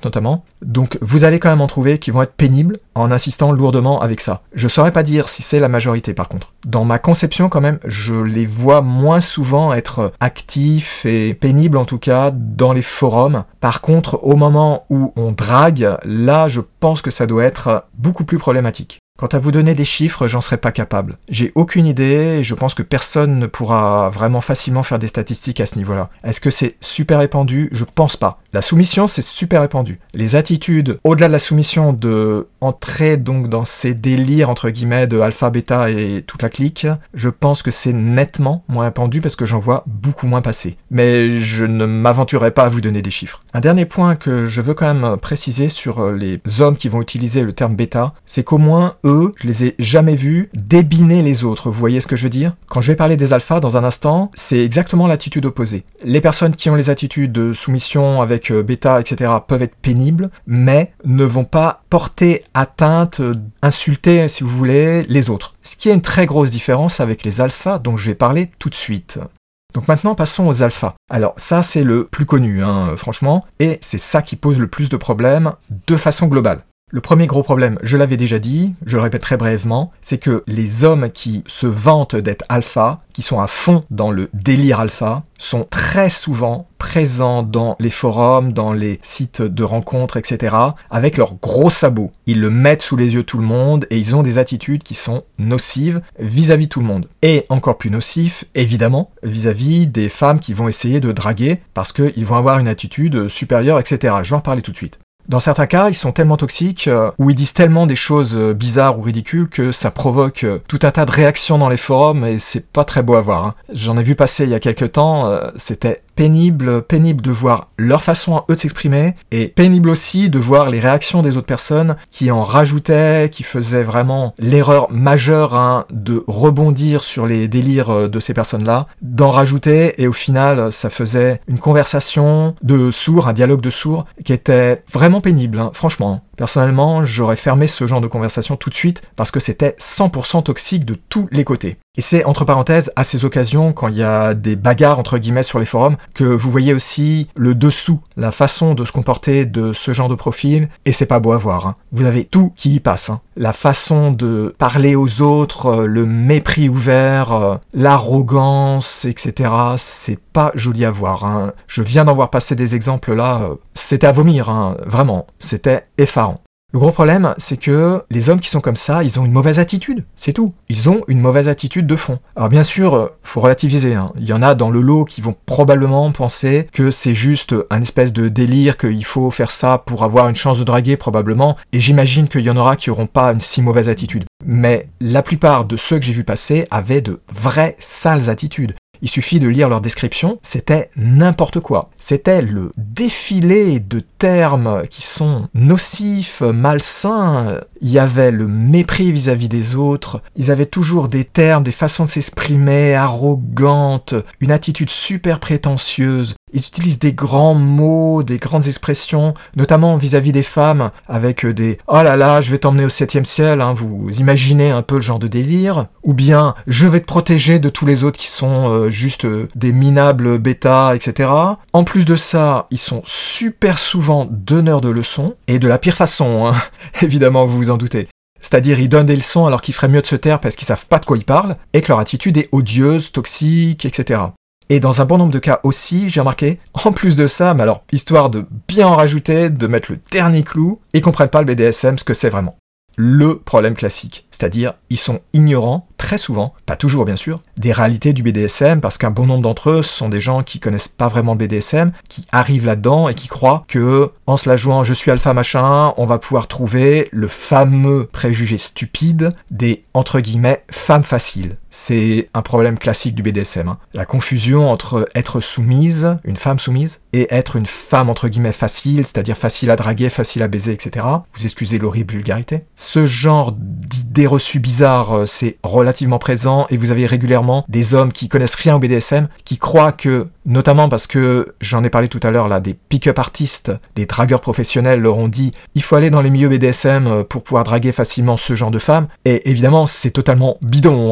adolescentes notamment. Donc vous allez quand même en trouver qui vont être pénibles en insistant lourdement avec ça. Je saurais pas dire si c'est la majorité par contre. Dans ma conception quand même, je les vois moins souvent être actifs et pénibles en tout cas dans les forums. Par contre, au moment où on drague, là je pense que ça doit être beaucoup plus problématique. Quant à vous donner des chiffres, j'en serais pas capable. J'ai aucune idée et je pense que personne ne pourra vraiment facilement faire des statistiques à ce niveau-là. Est-ce que c'est super répandu ? Je pense pas. La soumission, c'est super répandu. Les attitudes, au-delà de la soumission, de entrer donc dans ces délires, entre guillemets, de alpha, bêta et toute la clique, je pense que c'est nettement moins répandu parce que j'en vois beaucoup moins passer. Mais je ne m'aventurerai pas à vous donner des chiffres. Un dernier point que je veux quand même préciser sur les hommes qui vont utiliser le terme bêta, c'est qu'au moins, eux, je les ai jamais vus débiner les autres, vous voyez ce que je veux dire ? Quand je vais parler des alphas dans un instant, c'est exactement l'attitude opposée. Les personnes qui ont les attitudes de soumission avec bêta, etc. peuvent être pénibles, mais ne vont pas porter atteinte, insulter, si vous voulez, les autres. Ce qui est une très grosse différence avec les alphas dont je vais parler tout de suite. Donc maintenant, passons aux alphas. Alors ça, c'est le plus connu, franchement, et c'est ça qui pose le plus de problèmes de façon globale. Le premier gros problème, je l'avais déjà dit, je le répète très brièvement, c'est que les hommes qui se vantent d'être alpha, qui sont à fond dans le délire alpha, sont très souvent présents dans les forums, dans les sites de rencontres, etc., avec leurs gros sabots. Ils le mettent sous les yeux de tout le monde et ils ont des attitudes qui sont nocives vis-à-vis de tout le monde. Et encore plus nocifs, évidemment, vis-à-vis des femmes qui vont essayer de draguer parce qu'ils vont avoir une attitude supérieure, etc. Je vais en parler tout de suite. Dans certains cas, ils sont tellement toxiques, ou ils disent tellement des choses bizarres ou ridicules que ça provoque tout un tas de réactions dans les forums et c'est pas très beau à voir. J'en ai vu passer il y a quelques temps, c'était pénible de voir leur façon à eux de s'exprimer et pénible aussi de voir les réactions des autres personnes qui en rajoutaient, qui faisaient vraiment l'erreur majeure de rebondir sur les délires de ces personnes-là, d'en rajouter et au final ça faisait une conversation de sourds, un dialogue de sourds qui était vraiment pénible, franchement. Personnellement, j'aurais fermé ce genre de conversation tout de suite parce que c'était 100% toxique de tous les côtés. Et c'est, entre parenthèses, à ces occasions, quand il y a des bagarres, entre guillemets, sur les forums, que vous voyez aussi le dessous, la façon de se comporter de ce genre de profil, et c'est pas beau à voir. Vous avez tout qui y passe. La façon de parler aux autres, le mépris ouvert, l'arrogance, etc., c'est pas joli à voir. Je viens d'en voir passer des exemples là, c'était à vomir, vraiment, c'était effarant. Le gros problème, c'est que les hommes qui sont comme ça, ils ont une mauvaise attitude, c'est tout. Ils ont une mauvaise attitude de fond. Alors bien sûr, faut relativiser, il y en a dans le lot qui vont probablement penser que c'est juste un espèce de délire, qu'il faut faire ça pour avoir une chance de draguer probablement, et j'imagine qu'il y en aura qui n'auront pas une si mauvaise attitude. Mais la plupart de ceux que j'ai vu passer avaient de vraies sales attitudes. Il suffit de lire leur description, c'était n'importe quoi. C'était le défilé de termes qui sont nocifs, malsains. Il y avait le mépris vis-à-vis des autres. Ils avaient toujours des termes, des façons de s'exprimer arrogantes, une attitude super prétentieuse. Ils utilisent des grands mots, des grandes expressions, notamment vis-à-vis des femmes, avec des « Oh là là, je vais t'emmener au 7e ciel », vous imaginez un peu le genre de délire. Ou bien « Je vais te protéger de tous les autres qui sont juste des minables bêta, etc. » En plus de ça, ils sont super souvent donneurs de leçons, et de la pire façon, évidemment, vous vous en doutez. C'est-à-dire, ils donnent des leçons alors qu'il ferait mieux de se taire parce qu'ils savent pas de quoi ils parlent, et que leur attitude est odieuse, toxique, etc. Et dans un bon nombre de cas aussi, j'ai remarqué, en plus de ça, mais alors, histoire de bien en rajouter, de mettre le dernier clou, ils comprennent pas le BDSM, ce que c'est vraiment. Le problème classique, c'est-à-dire, ils sont ignorants, très souvent, pas toujours bien sûr, des réalités du BDSM, parce qu'un bon nombre d'entre eux sont des gens qui connaissent pas vraiment le BDSM, qui arrivent là-dedans et qui croient que, en se la jouant je suis alpha machin, on va pouvoir trouver le fameux préjugé stupide des, entre guillemets, femmes faciles. C'est un problème classique du BDSM. La confusion entre être soumise, une femme soumise, et être une femme entre guillemets facile, c'est-à-dire facile à draguer, facile à baiser, etc. Vous excusez l'horrible vulgarité. Ce genre d'idées reçues bizarres, c'est relativement présent, et vous avez régulièrement des hommes qui connaissent rien au BDSM, qui croient que, notamment parce que, j'en ai parlé tout à l'heure là, des pick-up artistes, des dragueurs professionnels leur ont dit « Il faut aller dans les milieux BDSM pour pouvoir draguer facilement ce genre de femmes », et évidemment c'est totalement bidon, je vais être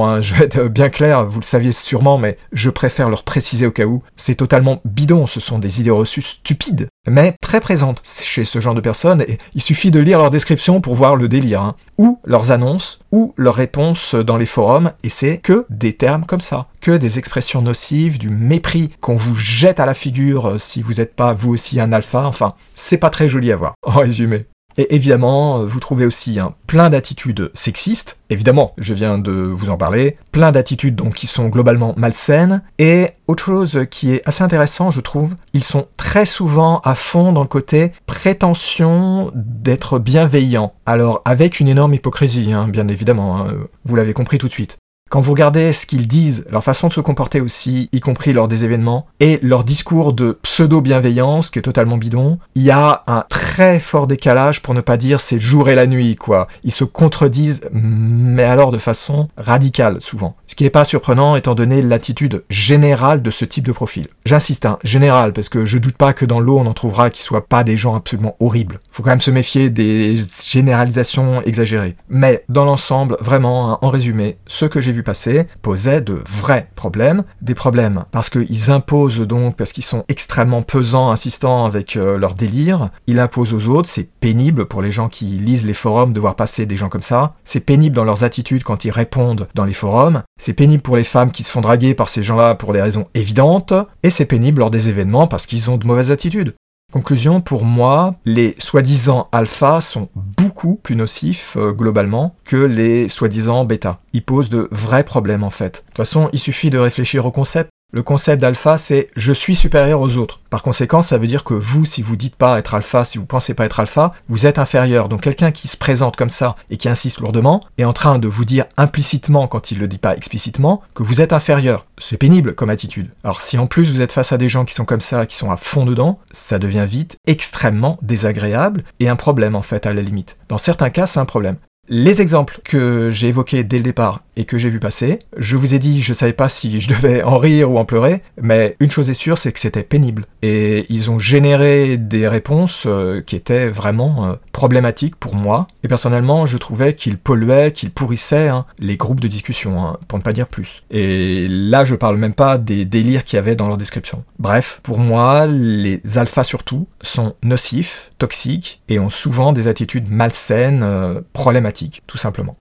être bien clair, vous le saviez sûrement, mais je préfère leur préciser au cas où, c'est totalement bidon, ce sont des idées reçues stupides, mais très présentes chez ce genre de personnes, et il suffit de lire leur description pour voir le délire, hein. Ou leurs annonces, ou leurs réponses dans les forums, et c'est que des termes comme ça, que des expressions nocives, du mépris qu'on vous jette à la figure si vous n'êtes pas vous aussi un alpha, enfin, c'est pas très joli à voir, en résumé. Et évidemment, vous trouvez aussi plein d'attitudes sexistes, évidemment, je viens de vous en parler, plein d'attitudes donc qui sont globalement malsaines, et autre chose qui est assez intéressant, je trouve, ils sont très souvent à fond dans le côté prétention d'être bienveillant, alors avec une énorme hypocrisie, bien évidemment, vous l'avez compris tout de suite. Quand vous regardez ce qu'ils disent, leur façon de se comporter aussi, y compris lors des événements, et leur discours de pseudo-bienveillance, qui est totalement bidon, il y a un très fort décalage, pour ne pas dire c'est le jour et la nuit, quoi. Ils se contredisent, mais alors de façon radicale, souvent. Ce qui n'est pas surprenant, étant donné l'attitude générale de ce type de profil. J'insiste, général, parce que je doute pas que dans l'eau, on en trouvera qui soient pas des gens absolument horribles. Faut quand même se méfier des généralisations exagérées. Mais, dans l'ensemble, vraiment, en résumé, ce que j'ai vu passer posait de vrais problèmes. Des problèmes parce qu'ils imposent donc, parce qu'ils sont extrêmement pesants, insistants avec leur délire. Ils imposent aux autres, c'est pénible pour les gens qui lisent les forums de voir passer des gens comme ça. C'est pénible dans leurs attitudes quand ils répondent dans les forums. C'est pénible pour les femmes qui se font draguer par ces gens-là pour des raisons évidentes. Et c'est pénible lors des événements parce qu'ils ont de mauvaises attitudes. Conclusion, pour moi, les soi-disant alpha sont beaucoup plus nocifs globalement que les soi-disant bêta. Ils posent de vrais problèmes en fait. De toute façon, il suffit de réfléchir au concept. Le concept d'alpha, c'est « je suis supérieur aux autres ». Par conséquent, ça veut dire que vous, si vous dites pas être alpha, si vous pensez pas être alpha, vous êtes inférieur. Donc quelqu'un qui se présente comme ça et qui insiste lourdement est en train de vous dire implicitement, quand il le dit pas explicitement, que vous êtes inférieur. C'est pénible comme attitude. Alors si en plus vous êtes face à des gens qui sont comme ça, qui sont à fond dedans, ça devient vite extrêmement désagréable et un problème en fait à la limite. Dans certains cas, c'est un problème. Les exemples que j'ai évoqués dès le départ et que j'ai vu passer, je vous ai dit, je savais pas si je devais en rire ou en pleurer, mais une chose est sûre, c'est que c'était pénible. Et ils ont généré des réponses qui étaient vraiment problématiques pour moi. Et personnellement, je trouvais qu'ils polluaient, qu'ils pourrissaient les groupes de discussion, pour ne pas dire plus. Et là, je parle même pas des délires qu'il y avait dans leur description. Bref, pour moi, les alphas surtout sont nocifs, toxiques, et ont souvent des attitudes malsaines, problématiques, tout simplement.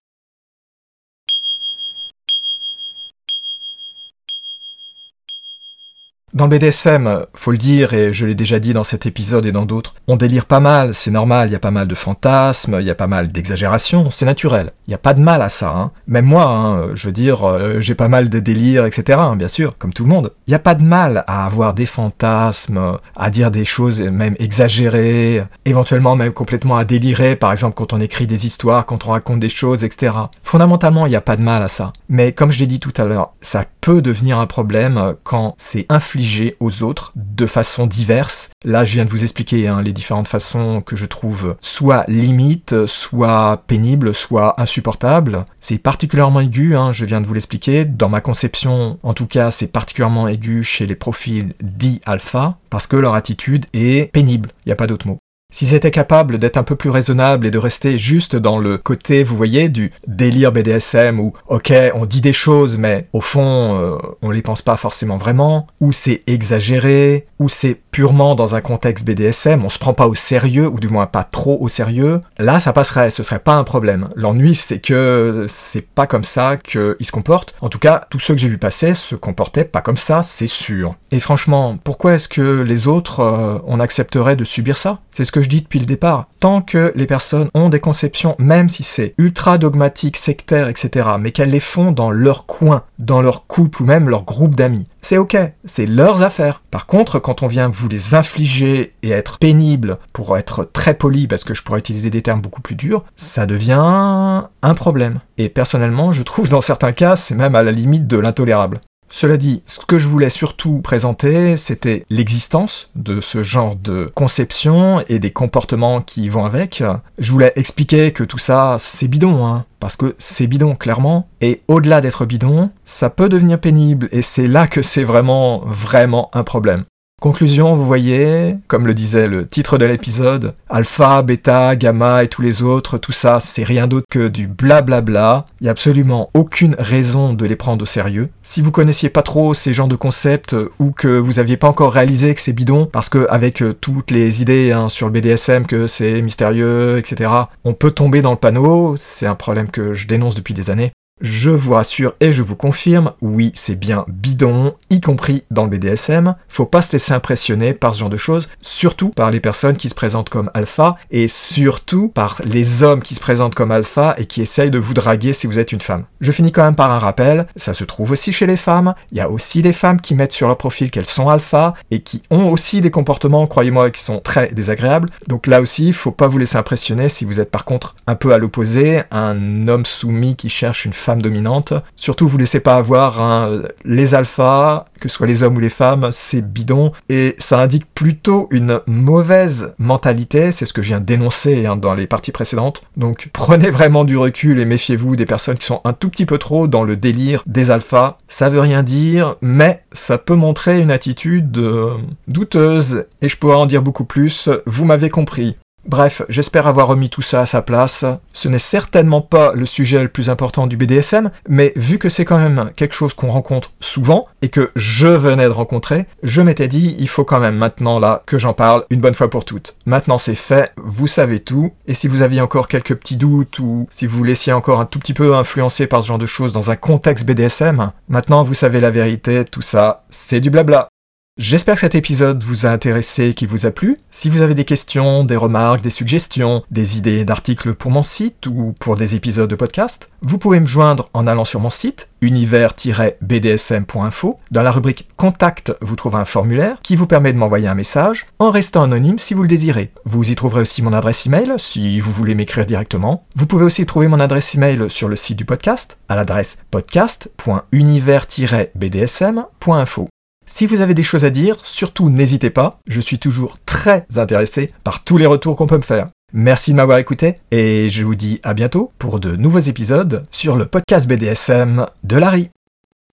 Dans le BDSM, faut le dire, et je l'ai déjà dit dans cet épisode et dans d'autres, on délire pas mal, c'est normal, il y a pas mal de fantasmes, il y a pas mal d'exagérations, c'est naturel. Il y a pas de mal à ça, Même moi, je veux dire, j'ai pas mal de délires, etc., bien sûr, comme tout le monde. Il y a pas de mal à avoir des fantasmes, à dire des choses même exagérées, éventuellement même complètement à délirer, par exemple quand on écrit des histoires, quand on raconte des choses, etc. Fondamentalement, il y a pas de mal à ça. Mais comme je l'ai dit tout à l'heure, ça peut devenir un problème quand c'est infligé aux autres de façon diverse. Là, je viens de vous expliquer les différentes façons que je trouve soit limites, soit pénibles, soit insupportables. C'est particulièrement aigu, je viens de vous l'expliquer. Dans ma conception, en tout cas, c'est particulièrement aigu chez les profils dits alpha, parce que leur attitude est pénible. Il n'y a pas d'autre mot. S'ils étaient capables d'être un peu plus raisonnables et de rester juste dans le côté, vous voyez, du délire BDSM où, ok, on dit des choses, mais au fond, on les pense pas forcément vraiment, ou c'est exagéré, ou c'est purement dans un contexte BDSM, on se prend pas au sérieux, ou du moins pas trop au sérieux, là, ça passerait, ce serait pas un problème. L'ennui, c'est que c'est pas comme ça qu'ils se comportent. En tout cas, tous ceux que j'ai vu passer se comportaient pas comme ça, c'est sûr. Et franchement, pourquoi est-ce que les autres, on accepterait de subir ça ? C'est ce que je dis depuis le départ. Tant que les personnes ont des conceptions, même si c'est ultra dogmatique, sectaire, etc., mais qu'elles les font dans leur coin, dans leur couple ou même leur groupe d'amis, c'est ok, c'est leurs affaires. Par contre, quand on vient vous les infliger et être pénible pour être très poli, parce que je pourrais utiliser des termes beaucoup plus durs, ça devient un problème. Et personnellement, je trouve dans certains cas, c'est même à la limite de l'intolérable. Cela dit, ce que je voulais surtout présenter, c'était l'existence de ce genre de conception et des comportements qui vont avec. Je voulais expliquer que tout ça, c'est bidon, parce que c'est bidon, clairement. Et au-delà d'être bidon, ça peut devenir pénible, et c'est là que c'est vraiment, vraiment un problème. Conclusion, vous voyez, comme le disait le titre de l'épisode, alpha, bêta, gamma et tous les autres, tout ça, c'est rien d'autre que du blablabla. Il n'y a absolument aucune raison de les prendre au sérieux. Si vous connaissiez pas trop ces genres de concepts ou que vous aviez pas encore réalisé que c'est bidon, parce que avec toutes les idées sur le BDSM, que c'est mystérieux, etc., on peut tomber dans le panneau, c'est un problème que je dénonce depuis des années. Je vous rassure et je vous confirme, oui, c'est bien bidon, y compris dans le BDSM. Faut pas se laisser impressionner par ce genre de choses, surtout par les personnes qui se présentent comme alpha, et surtout par les hommes qui se présentent comme alpha et qui essayent de vous draguer si vous êtes une femme. Je finis quand même par un rappel, ça se trouve aussi chez les femmes, il y a aussi des femmes qui mettent sur leur profil qu'elles sont alpha, et qui ont aussi des comportements, croyez-moi, qui sont très désagréables. Donc là aussi, faut pas vous laisser impressionner si vous êtes par contre un peu à l'opposé, un homme soumis qui cherche une femme dominante. Surtout, vous laissez pas avoir les alphas, que ce soit les hommes ou les femmes, c'est bidon, et ça indique plutôt une mauvaise mentalité, c'est ce que je viens de dénoncer dans les parties précédentes. Donc prenez vraiment du recul et méfiez-vous des personnes qui sont un tout petit peu trop dans le délire des alphas. Ça veut rien dire, mais ça peut montrer une attitude douteuse, et je pourrais en dire beaucoup plus, vous m'avez compris. Bref, j'espère avoir remis tout ça à sa place. Ce n'est certainement pas le sujet le plus important du BDSM, mais vu que c'est quand même quelque chose qu'on rencontre souvent, et que je venais de rencontrer, je m'étais dit, il faut quand même maintenant là que j'en parle une bonne fois pour toutes. Maintenant c'est fait, vous savez tout, et si vous aviez encore quelques petits doutes, ou si vous vous laissiez encore un tout petit peu influencer par ce genre de choses dans un contexte BDSM, maintenant vous savez la vérité, tout ça, c'est du blabla. J'espère que cet épisode vous a intéressé et qu'il vous a plu. Si vous avez des questions, des remarques, des suggestions, des idées d'articles pour mon site ou pour des épisodes de podcast, vous pouvez me joindre en allant sur mon site univers-bdsm.info. Dans la rubrique Contact, vous trouverez un formulaire qui vous permet de m'envoyer un message en restant anonyme si vous le désirez. Vous y trouverez aussi mon adresse email si vous voulez m'écrire directement. Vous pouvez aussi trouver mon adresse email sur le site du podcast à l'adresse podcast.univers-bdsm.info. Si vous avez des choses à dire, surtout n'hésitez pas, je suis toujours très intéressé par tous les retours qu'on peut me faire. Merci de m'avoir écouté, et je vous dis à bientôt pour de nouveaux épisodes sur le podcast BDSM de Larry.